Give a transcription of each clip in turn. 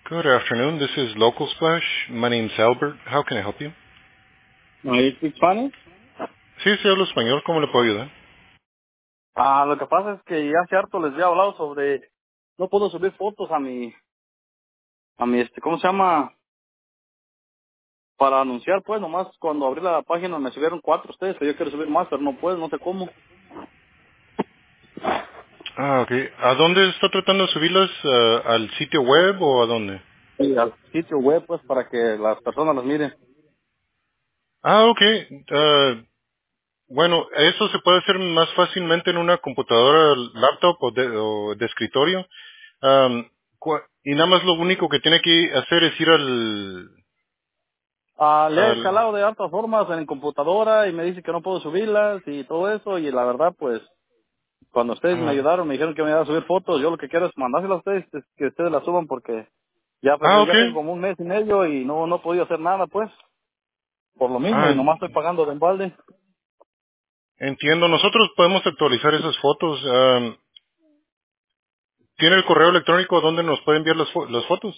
Good afternoon. This is Local Splash. My name's Albert. How can I help you? ¿No you speak Spanish? Sí, sí hablo español. ¿Cómo le puedo ayudar? Lo que pasa es que ya hace harto les había hablado sobre, no puedo subir fotos a mi, ¿cómo se llama? Para anunciar, pues, nomás cuando abrí la página me subieron 4 ustedes, pero yo quiero subir más, pero no puedo, no sé cómo. Ah, ok. ¿A dónde está tratando de subirlas? ¿Al sitio web o a dónde? Sí, al sitio web, pues, para que las personas las miren. Ah, ok. Bueno, eso se puede hacer más fácilmente en una computadora, laptop o de escritorio. Y nada más lo único que tiene que hacer es ir Le he al... calado de hartas formas en computadora y me dice que no puedo subirlas y todo eso, y la verdad, pues, cuando ustedes me Ah, ayudaron, me dijeron que me iban a subir fotos, yo lo que quiero es mandárselas a ustedes, es que ustedes las suban porque ya pues ah, ok. ya tengo como un mes y medio y no he podido hacer nada, pues, por lo mismo, y Ah, nomás estoy pagando de embalde. entiendo. Nosotros podemos actualizar esas fotos. ¿Tiene el correo electrónico donde nos puede enviar las fotos?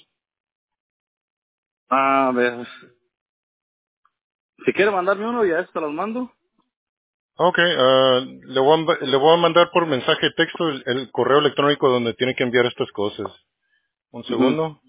A ver, si quiere mandarme uno, ya se los mando. Ok, le voy a mandar por mensaje de texto el correo electrónico donde tiene que enviar estas cosas. Un Ujú. segundo.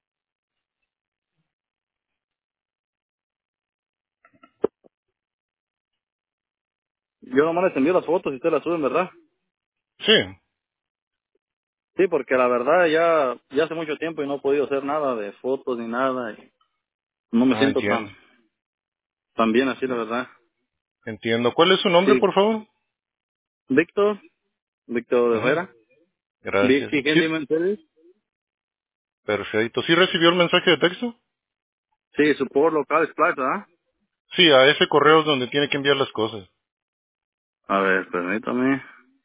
Yo nomás les envío las fotos y ustedes las suben, ¿verdad? Sí, Sí, porque la verdad ya hace mucho tiempo y no he podido hacer nada de fotos ni nada, y no me siento entiendo. tan bien así, la verdad. Entiendo. ¿Cuál es su nombre, Sí, por favor? Víctor Ujú. Herrera, Gracias. Vicky Sí, Handyman Service. perfecto. ¿Sí recibió el mensaje de texto? Sí, support local splash, ¿verdad? Sí, a ese correo es donde tiene que enviar las cosas. A ver, permítame.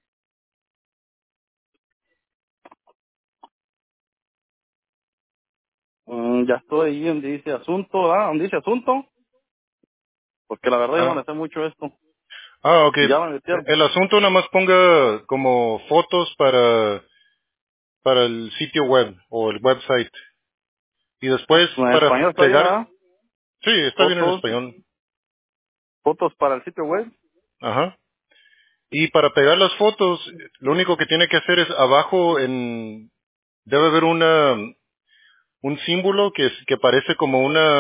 Ya estoy ahí donde dice asunto, ¿ah? Donde dice asunto, porque la verdad yo no Ah, le sé mucho esto. ok. Ya me metieron. El asunto nada más ponga como fotos para el sitio web o el website. Y después En para español está bien, pegar, ¿verdad? sí, está bien en Fotos, español. fotos para el sitio web. Ajá. Y para pegar las fotos, lo único que tiene que hacer es abajo debe haber un símbolo que parece como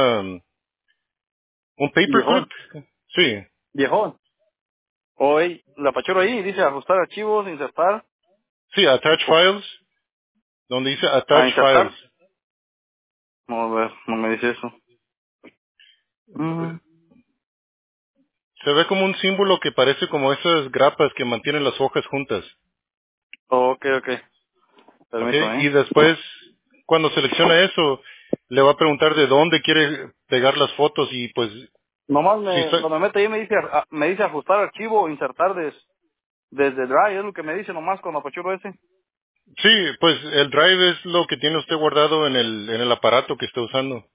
un paperclip. Viejón, Sí. viejón. Hoy, la apachurro ahí y dice ajustar archivos, insertar. Sí, attach O- files, donde dice A attach files. insertar. No, a ver, no me dice eso. Mm, Se ve como un símbolo que parece como esas grapas que mantienen las hojas juntas. ok, ok. ¿Ok? Permítame, Y ¿eh? después, cuando selecciona eso, le va a preguntar de dónde quiere pegar las fotos y pues, Nomás si cuando me mete ahí me dice ajustar archivo o insertar desde Drive, es lo que me dice nomás cuando apachurro ese. sí, pues el drive es lo que tiene usted guardado en el aparato que está usando.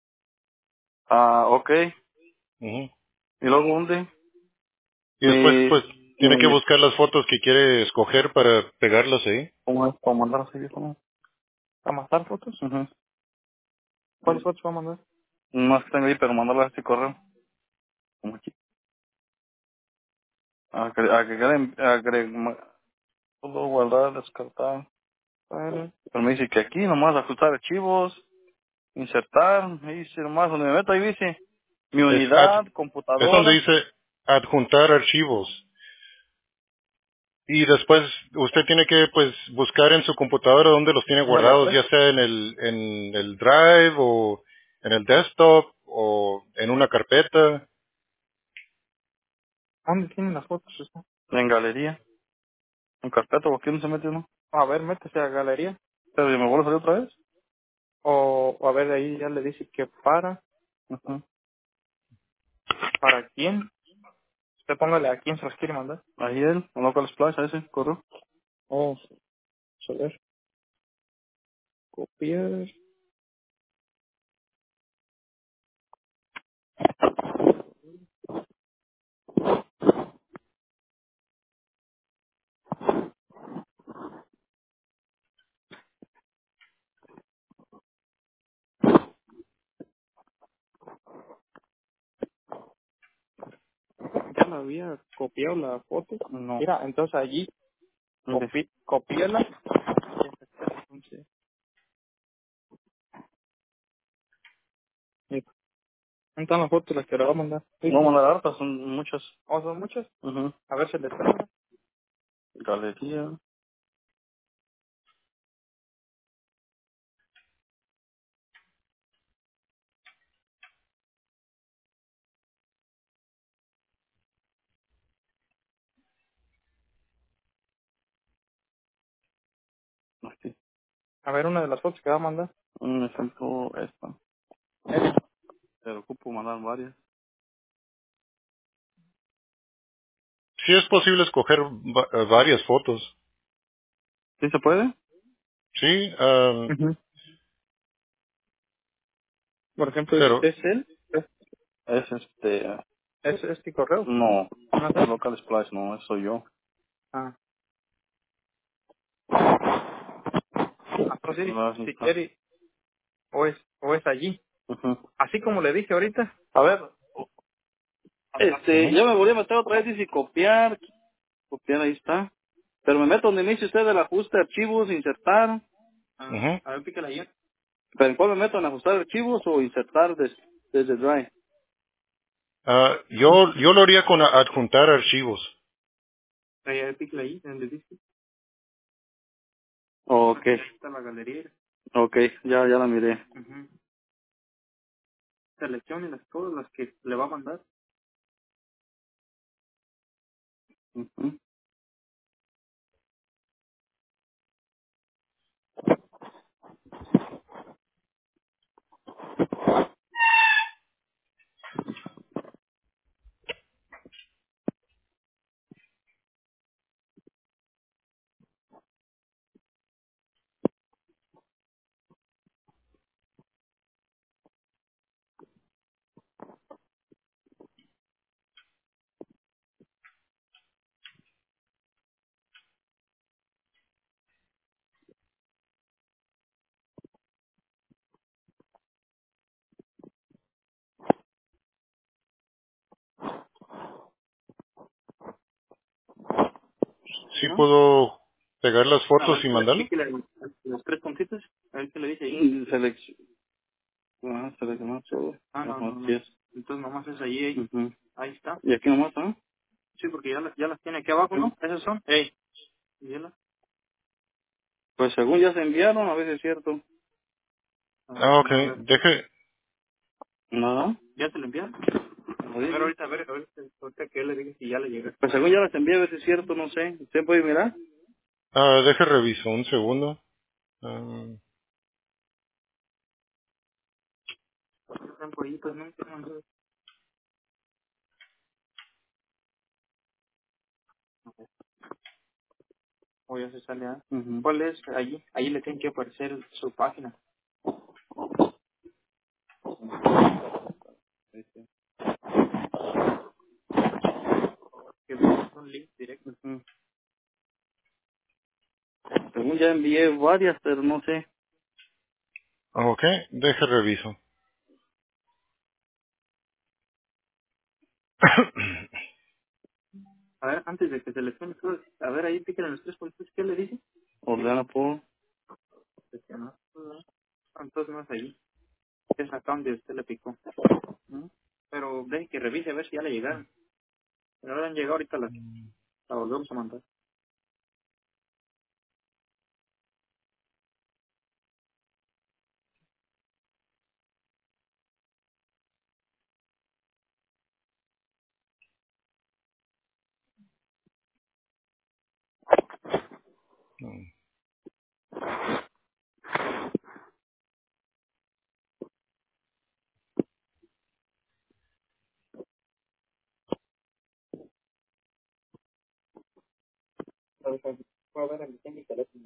Ok. Ujú. ¿Y luego dónde? Y después, pues, tiene que Mi, buscar las fotos que quiere escoger para pegarlas ahí. ¿cómo es? ¿Cómo mandar así, viejo? ¿A mandar fotos? Ujú. ¿Cuáles fotos va a mandar? No es que tengo ahí, pero mandarlas a este correo. Como aquí. Puedo guardar, descartar. Vale. Pero me dice que aquí nomás ajustar archivos, insertar, me dice nomás donde me meto ahí dice mi Es, unidad, es donde computadora. dice adjuntar archivos. Y después usted tiene que, pues, buscar en su computadora dónde los tiene ¿Dónde le guardados, hace? ya sea en el drive o en el desktop o en una carpeta. ¿Dónde tienen las fotos? Eso? En galería, en carpeta, ¿por qué no se mete uno? A ver, métese a galería. Pero ¿y me vuelve a salir otra vez? O a ver, ahí ya le dice que para. Ujú. ¿Para quién? Usted póngale a quién se los quiere mandar. Ahí él, o local splash, a ese, correo. Oh, a ver, copiar. había copiado la foto. No. Mira, entonces allí copiela. Entonces, mira, ¿dónde están las fotos las que le voy a mandar? Sí. No, mandar hartas, son muchas. ¿O son muchas? Ujú. A ver si les traigo. Galería. Aquí. A ver, una de las fotos que va a mandar. Un ejemplo, esta. Pero ocupo mandar varias. Sí es posible escoger varias fotos. ¿Sí se puede? Sí, Ujú. Por ejemplo, pero, ¿es él? Es ¿Es este correo? no. No sé. Local Splice, no, eso soy yo. Ah. Pues sí, No, así si está. quiere, o es allí. Ujú. Así como le dije ahorita. A ver, ujú, ya me volví a meter otra vez, dice copiar, ahí está. Pero me meto donde me dice usted el ajuste de archivos, insertar. Ah, ujú. a ver, pícale ahí. ¿Pero en cuál me meto, en ajustar archivos o insertar desde Drive? Yo lo haría con adjuntar archivos. Ahí, pícale ahí, donde dice. Ok, Ahí está la galería. ok, ya la miré. Ujú. Seleccione todas las que le va a mandar. Ujú. Sí ¿No? puedo pegar las A fotos ver, y mandarlo. pícale los tres puntitos. A ver qué le dice ahí. Seleccionar todo. Ah, no, Ajá, no, así no. es. Entonces nomás es ahí. Ujú. Ahí está. Y aquí nomás, ¿no? Sí, porque ya las tiene aquí abajo, ¿no? Esas son. Ey. Y ya las- Pues según ya se enviaron, a veces es cierto. Ok, a ver. Nada. ¿Ya se lo enviaron? No A ver, dice. ahorita que le dije si ya le llega. Pues según ya las envié, a veces es cierto, no sé. ¿Usted puede mirar? deje reviso un segundo. Ah, Están por ahí, pues no. O ya se sale. ¿Ah? Ujú. ¿Cuál es? Allí. Ahí le tiene que aparecer su página. Que es un link directo. Ujú. Según ya envié varias, pero no sé. ok, deje reviso. A ver, antes de que seleccione todo, a ver, ahí píquenle los tres puntos. ¿Qué le dice? Ordena por... Seleccionar. Entonces no es ahí. Es acá donde usted le picó. ¿Mm? Pero deje que revise a ver si ya le llegaron. Si no le han llegado ahorita la volvemos a mandar. Mm, Voy a ver en mi teléfono.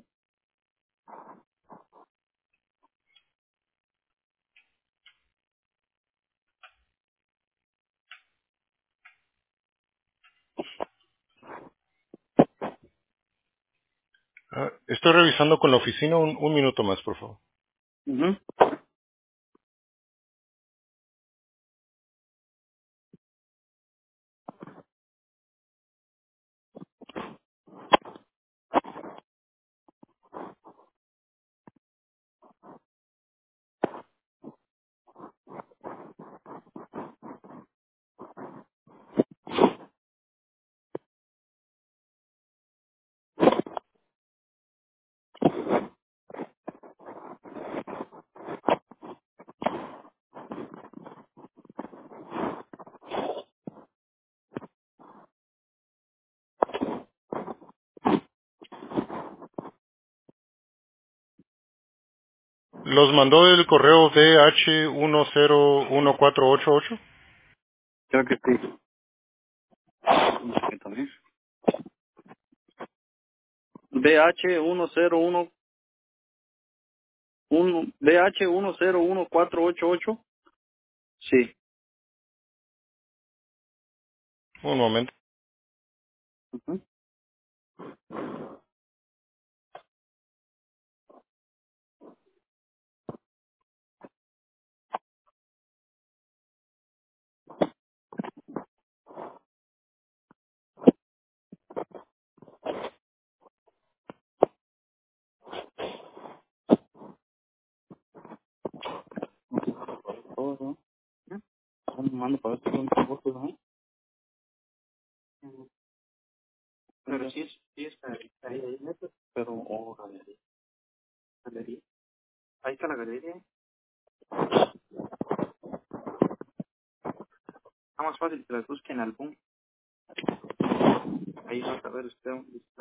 estoy revisando con la oficina un minuto más, por favor. Ujú. ¿Los mandó el correo DH101488? Creo que sí. Aquí también. BH1011 BH101488. Sí. Un momento. Ujú. Todo, ¿no? Me mando para ver si son fotos, ¿no? Pero sí es ahí, neta. Pero, galería. Ahí está la galería. Está más fácil que las busquen al boom. Ahí vas a ver usted dónde está.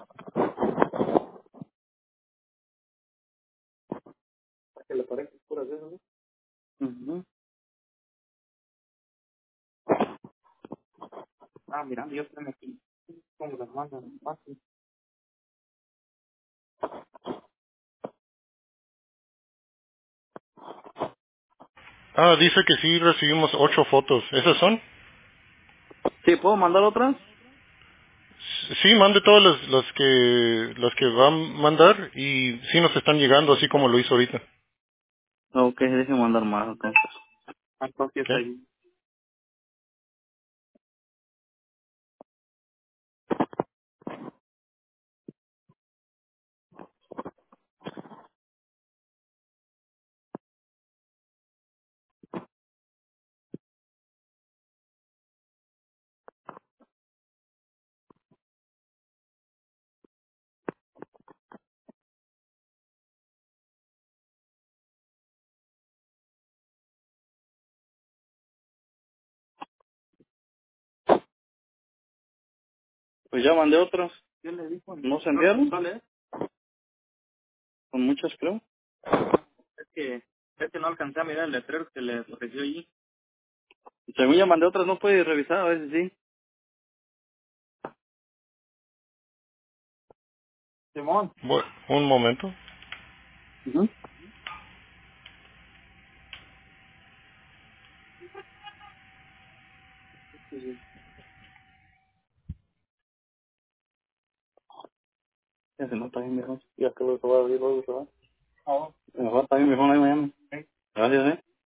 Para que le parezca puras de esas, ¿no? Ujú. Ah, mira, yo tengo aquí. ¿Cómo las mandan? Fácil. Ah, dice que sí recibimos 8 fotos. ¿Esas son? Sí, ¿puedo mandar otras? Sí, mande todas las que va a mandar y sí nos están llegando así como lo hizo ahorita. Ok, déjeme mandar más entonces. Entonces ¿Ok? ahí. Pues ya mandé otras. ¿Qué le dijo? ¿No se enviaron? Vale. Con muchas, creo. Es que no alcancé a mirar el letrero que le ofreció allí. Según ya mandé otras, no puede revisar, a veces sí. Simón. Un momento. Ujú. Sí, sí. Ya se nota bien, mejor. Ya que lo va a abrir luego, se va. Mejor está bien, mejor ahí mañana. Sí. Gracias,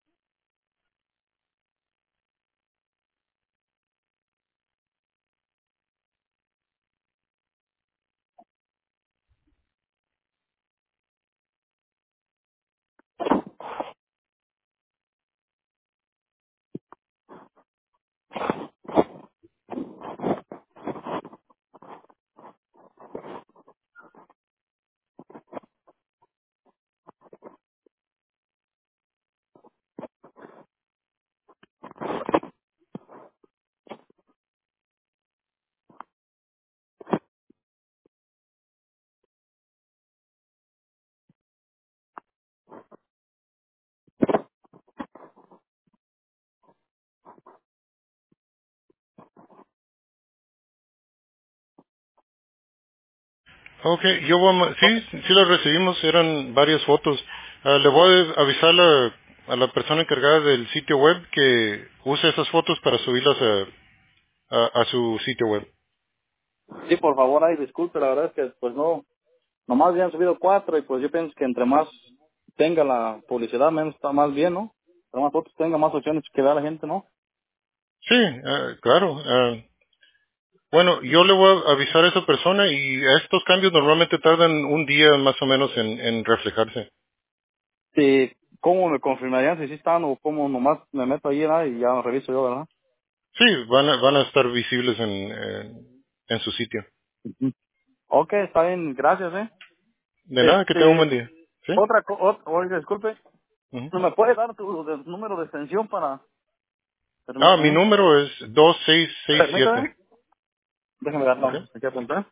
Ok, sí las recibimos, eran varias fotos. Le voy a avisar a la persona encargada del sitio web que use esas fotos para subirlas a su sitio web. Sí, por favor, ay, disculpe, la verdad es que pues no, nomás habían subido 4 y pues yo pienso que entre más tenga la publicidad, menos está más bien, ¿no? Entre más fotos tenga, más opciones que vea la gente, ¿no? Sí, claro. Bueno, yo le voy a avisar a esa persona y estos cambios normalmente tardan un día más o menos en reflejarse. Sí, ¿cómo me confirmarían si sí están o cómo nomás me meto ahí ¿verdad? Y ya reviso yo, ¿verdad? Sí, van a estar visibles en su sitio. Ujú. Ok, está bien, gracias, ¿eh? De nada, que tenga un buen día. ¿Sí? Oiga, disculpe, Ujú. ¿no me puede dar tu número de extensión para, Mi permítame, número es 2667. permítame, déjame darlo, ¿Ok? aquí apuntar.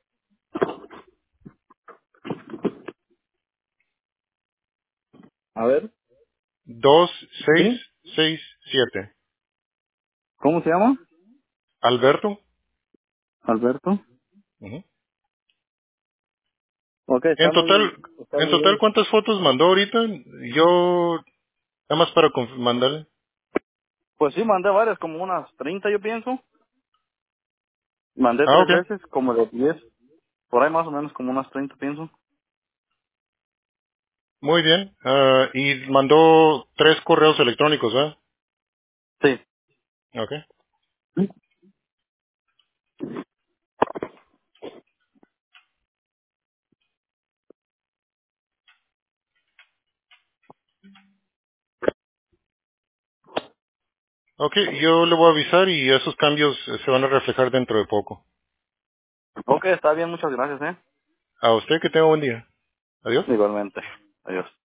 A ver, ¿sí? 2667. ¿Cómo se llama? Alberto. Alberto. Ujú. Ok, En está total, muy, bien. ¿cuántas fotos mandó ahorita? Yo, nada más para mandarle. Pues sí, mandé varias, como unas 30 yo pienso. Mandé Ah, 3 ok. veces, como de 10. Por ahí más o menos como unas 30 pienso. Muy bien. Y mandó 3 correos electrónicos, ¿eh? Sí. Ok. Ok, yo le voy a avisar y esos cambios se van a reflejar dentro de poco. Ok, está bien, muchas gracias, A usted que tenga buen día. Adiós. Igualmente. Adiós.